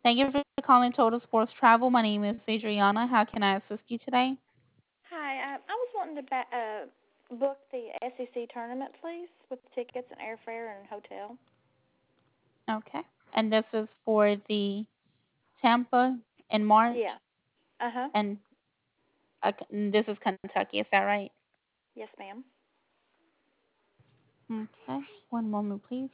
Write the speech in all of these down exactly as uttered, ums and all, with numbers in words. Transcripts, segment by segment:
Thank you for calling Total Sports Travel. My name is Adriana. How can I assist you today? Hi, uh, I was wanting to ba- uh, book the S E C tournament, please, with tickets and airfare and hotel. Okay. And this is for the Tampa in March. Yeah. Uh huh. And uh, this is Kentucky. Is that right? Yes, ma'am. Okay. One moment, please.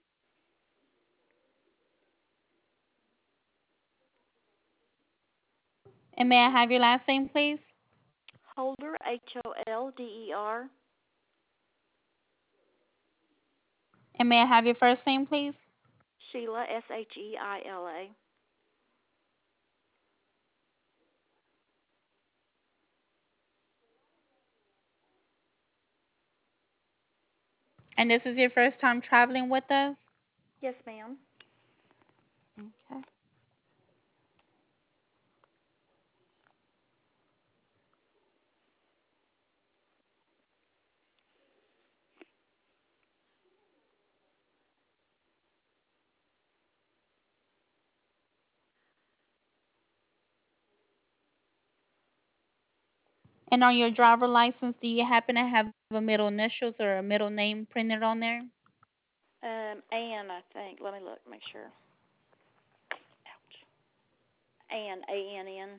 And may I have your last name, please? Holder, H O L D E R. And may I have your first name, please? Sheila, S H E I L A. And this is your first time traveling with us? Yes, ma'am. Okay. And on your driver license, do you happen to have a middle initials or a middle name printed on there? Um, Ann, I think. Let me look, make sure. Ouch. Ann, A N N.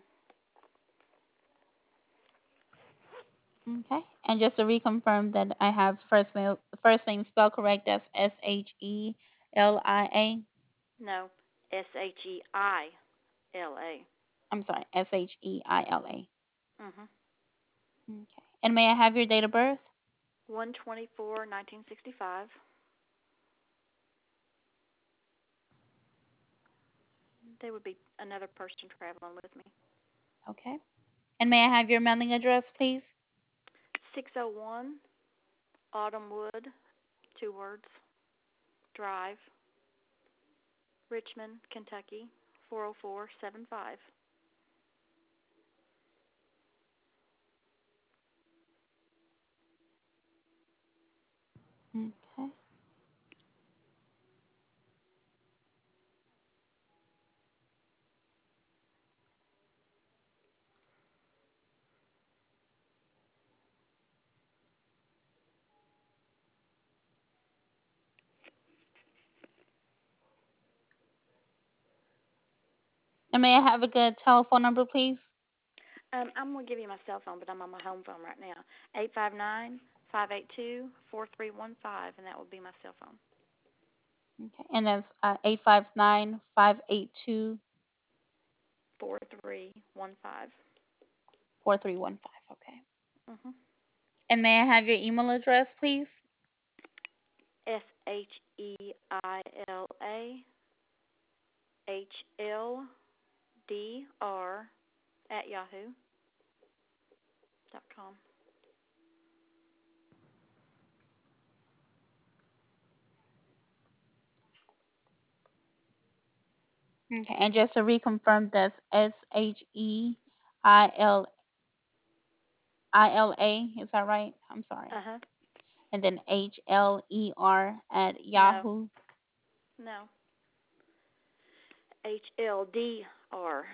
Okay. And just to reconfirm that I have first name first name spelled correct, that's S H E L I A. No, S H E I L A. I'm sorry, S H E I L A. Mhm. Okay. And may I have your date of birth? One twenty four, nineteen sixty five. There would be another person traveling with me. Okay. And may I have your mailing address, please? Six oh one Autumnwood, two words, Drive, Richmond, Kentucky, four oh four seven five. Okay. And may I have a good telephone number, please? Um, I'm going to give you my cell phone, but I'm on my home phone right now. Eight five nine five eight two four three one five, and that will be my cell phone. Okay. And that's uh, eight five nine, five eight two, Four three one five. four three one five. Okay. Mhm. And may I have your email address, please? S H E I L A H L D R at yahoo dot com. Okay. And just to reconfirm, that's S H E I L I L A. Is that right? I'm sorry. Uh huh. And then H L E R at No, Yahoo. no. H L D R.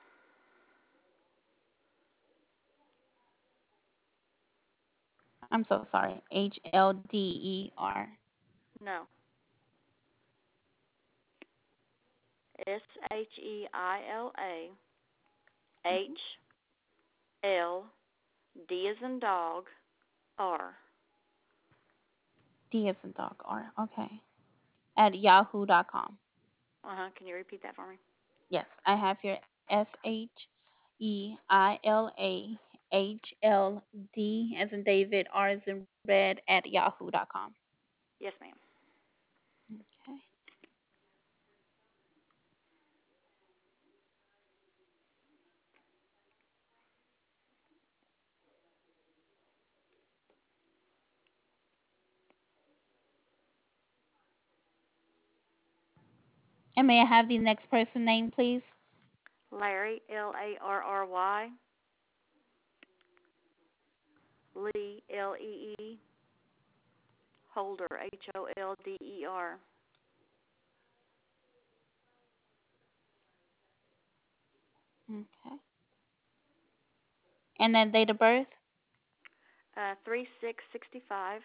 I'm so sorry. H L D E R. No. S H E I L A H Mhm. L D as in dog R. D as in dog R. Okay. At yahoo dot com. Uh huh. Can you repeat that for me? Yes, I have your S H E I L A H L D as in David, R as in red at yahoo dot com. Yes, ma'am. Okay. And may I have the next person name, please? Larry L A R R Y. Lee L E E. Holder H O L D E R. Okay. And then date of birth? Uh, three six sixty five.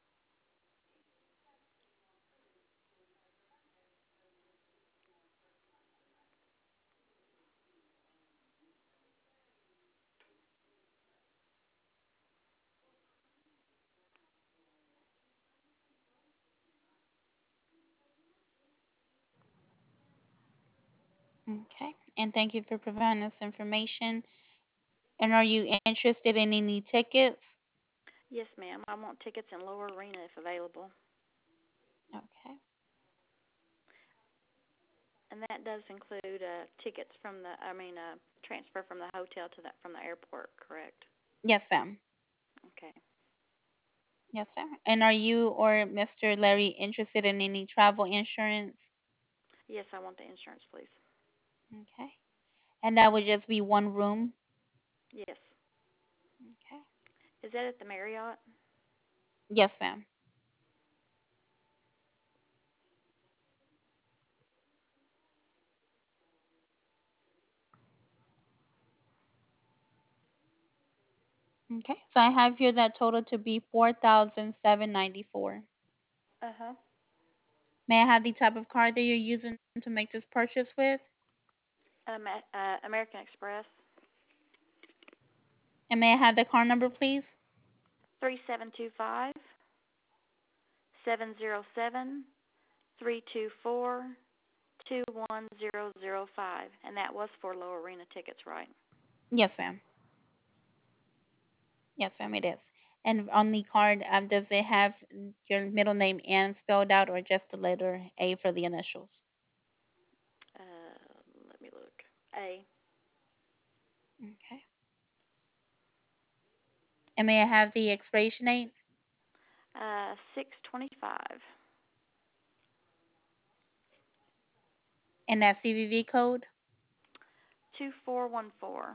Okay. And thank you for providing us information. And are you interested in any tickets? Yes, ma'am. I want tickets in Lower Arena if available, Okay. and that does include uh, tickets from the. I mean, uh, transfer from the hotel to that from the airport. Correct. Yes, ma'am. Okay. Yes, sir. And are you or mister Larry interested in any travel insurance? Yes, I want the insurance, please. Okay. And that would just be one room? Yes. Okay. Is that at the Marriott? Yes, ma'am. Okay. So I have here that total to be four thousand seven ninety four. Uh huh. May I have the type of card that you're using to make this purchase with? Um, uh, American Express. And may I have the card number, please? Three seven two five seven zero seven three two four two one zero zero five, and that was for Lower Arena tickets, right? Yes, ma'am. Yes, ma'am, it is. And on the card, um, does it have your middle name and spelled out, or just the letter A for the initials? Uh, let me look. A. Okay. And may I have the expiration date Uh, six twenty five. and that C V V code? Two four one four.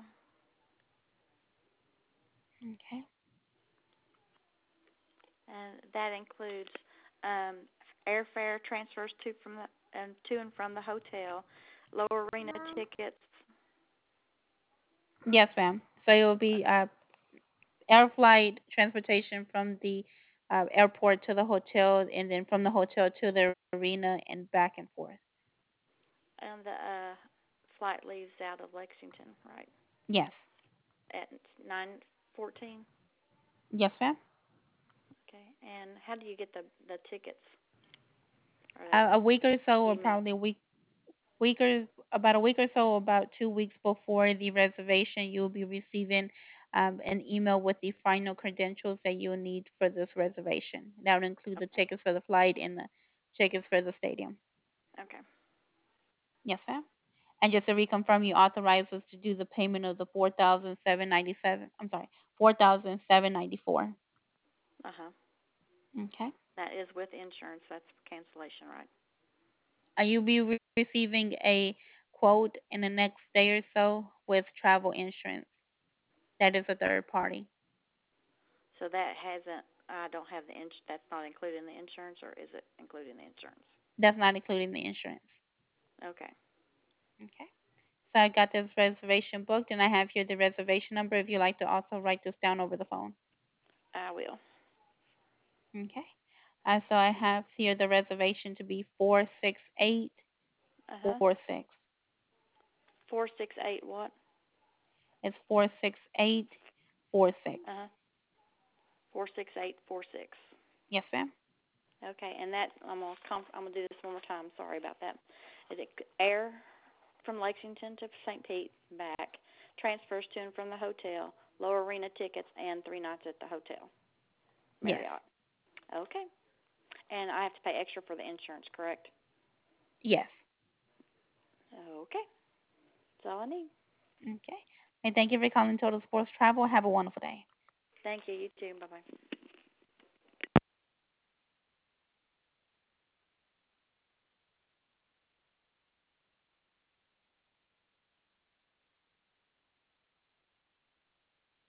Okay. And that includes um, airfare transfers to from the and to and from the hotel, Lower Arena tickets. Yes, ma'am. So it will be uh, air flight transportation from the uh, airport to the hotel, and then from the hotel to the arena and back and forth. And the uh, flight leaves out of Lexington, right, Yes. at nine fourteen. Yes, ma'am. Okay. And how do you get the the tickets or Uh, a the week or so, or email? probably a week, week or about a week or so, about two weeks before the reservation, you'll be receiving um, an email with the final credentials that you'll need for this reservation. That would include the Okay. tickets for the flight and the tickets for the stadium. Okay. Yes, ma'am. And just to reconfirm, you authorize us to do the payment of the four thousand seven ninety seven. I'm sorry, four thousand seven ninety four. Uh huh. Okay. That is with insurance. That's cancellation, right? Uh, you'll be re- receiving a quote in the next day or so with travel insurance. That is a third party. So that hasn't. I don't have the ins. That's not included in the insurance, or is it included in the insurance? That's not including the insurance. Okay. Okay. So I got this reservation booked, and I have here the reservation number if you'd like to also write this down over the phone. I will. Okay. Uh, so I have here the reservation to be four six eight Uh huh. four six. Four six eight what? It's four six eight four six. Uh huh. Four six eight four six. Yes, ma'am. Okay, and that I'm gonna comp- I'm gonna do this one more time. Sorry about that. Is it air from Lexington to Saint Pete back, transfers to and from the hotel, Lower Arena tickets, and three nights at the hotel Yes. Marriott. Okay, and I have to pay extra for the insurance, correct? Yes. Okay, that's all I need. Okay. And thank you for calling Total Sports Travel. Have a wonderful day. Thank you. You too. Bye bye.